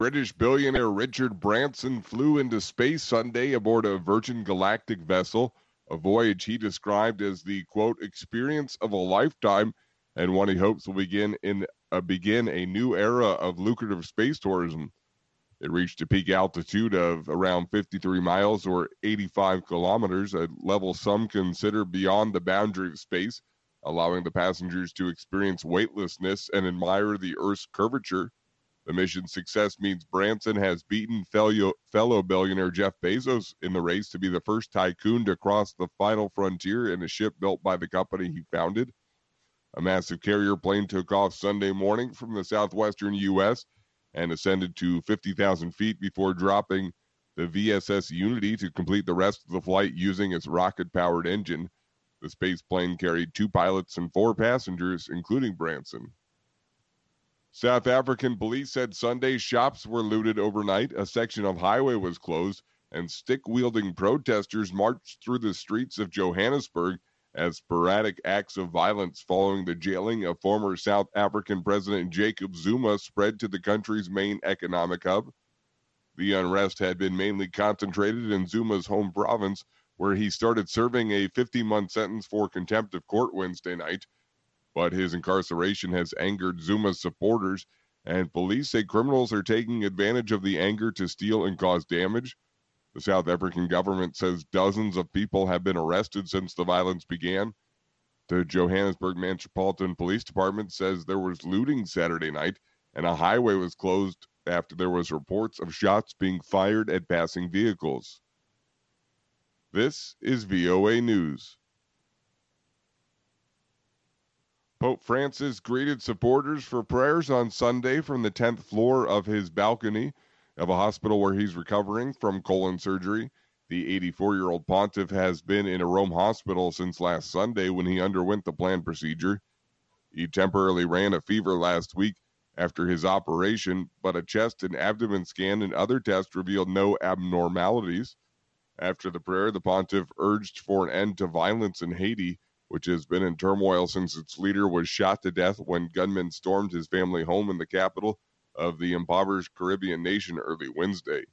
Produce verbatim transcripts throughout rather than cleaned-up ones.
British billionaire Richard Branson flew into space Sunday aboard a Virgin Galactic vessel, a voyage he described as the, quote, experience of a lifetime, and one he hopes will begin in uh, begin a new era of lucrative space tourism. It reached a peak altitude of around fifty-three miles or eighty-five kilometers, a level some consider beyond the boundary of space, allowing the passengers to experience weightlessness and admire the Earth's curvature. The mission's success means Branson has beaten fellow, fellow billionaire Jeff Bezos in the race to be the first tycoon to cross the final frontier in a ship built by the company he founded. A massive carrier plane took off Sunday morning from the southwestern U S and ascended to fifty thousand feet before dropping the V S S Unity to complete the rest of the flight using its rocket-powered engine. The space plane carried two pilots and four passengers, including Branson. South African police said Sunday shops were looted overnight, a section of highway was closed, and stick-wielding protesters marched through the streets of Johannesburg as sporadic acts of violence following the jailing of former South African President Jacob Zuma spread to the country's main economic hub. The unrest had been mainly concentrated in Zuma's home province, where he started serving a fifteen-month sentence for contempt of court Wednesday night. But his incarceration has angered Zuma's supporters, and police say criminals are taking advantage of the anger to steal and cause damage. The South African government says dozens of people have been arrested since the violence began. The Johannesburg Metropolitan Police Department says there was looting Saturday night, and a highway was closed after there was reports of shots being fired at passing vehicles. This is V O A News. Pope Francis greeted supporters for prayers on Sunday from the tenth floor of his balcony of a hospital where he's recovering from colon surgery. The eighty-four-year-old pontiff has been in a Rome hospital since last Sunday when he underwent the planned procedure. He temporarily ran a fever last week after his operation, but a chest and abdomen scan and other tests revealed no abnormalities. After the prayer, the pontiff urged for an end to violence in Haiti, which has been in turmoil since its leader was shot to death when gunmen stormed his family home in the capital of the impoverished Caribbean nation early Wednesday.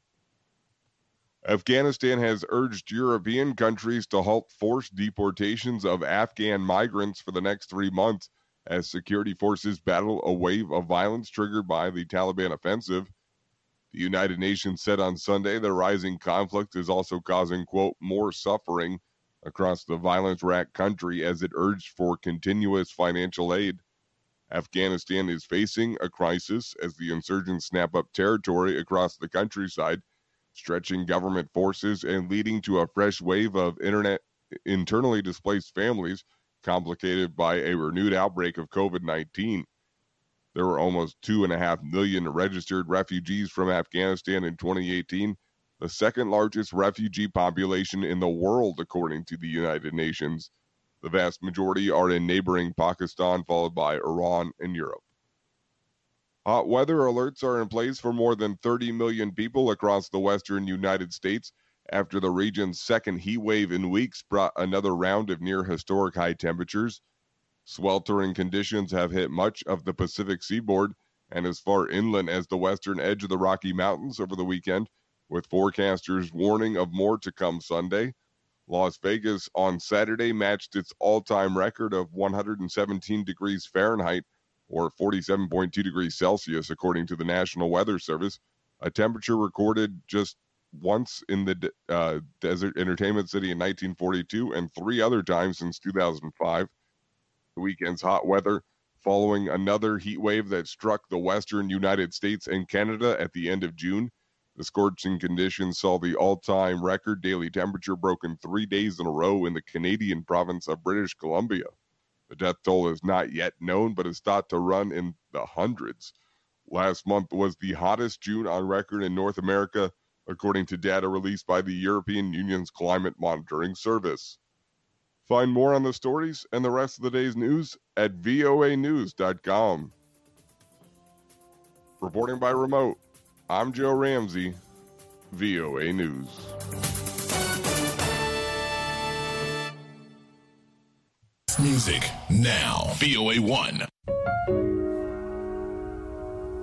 Afghanistan has urged European countries to halt forced deportations of Afghan migrants for the next three months as security forces battle a wave of violence triggered by the Taliban offensive. The United Nations said on Sunday the rising conflict is also causing, quote, more suffering across the violence-racked country as it urged for continuous financial aid. Afghanistan is facing a crisis as the insurgents snap up territory across the countryside, stretching government forces and leading to a fresh wave of internet internally displaced families, complicated by a renewed outbreak of covid nineteen. There were almost two and a half million registered refugees from Afghanistan in twenty eighteen, the second largest refugee population in the world, according to the United Nations. The vast majority are in neighboring Pakistan, followed by Iran and Europe. Hot weather alerts are in place for more than thirty million people across the western United States after the region's second heat wave in weeks brought another round of near-historic high temperatures. Sweltering conditions have hit much of the Pacific seaboard and as far inland as the western edge of the Rocky Mountains over the weekend, with forecasters warning of more to come Sunday. Las Vegas on Saturday matched its all-time record of one hundred seventeen degrees Fahrenheit, or forty-seven point two degrees Celsius, according to the National Weather Service, a temperature recorded just once in the uh, Desert Entertainment City in nineteen forty-two and three other times since two thousand five. The weekend's hot weather following another heat wave that struck the western United States and Canada at the end of June. The scorching conditions saw the all-time record daily temperature broken three days in a row in the Canadian province of British Columbia. The death toll is not yet known, but is thought to run in the hundreds. Last month was the hottest June on record in North America, according to data released by the European Union's Climate Monitoring Service. Find more on the stories and the rest of the day's news at V O A news dot com. Reporting by remote, I'm Joe Ramsey, V O A News. Music now. V O A one.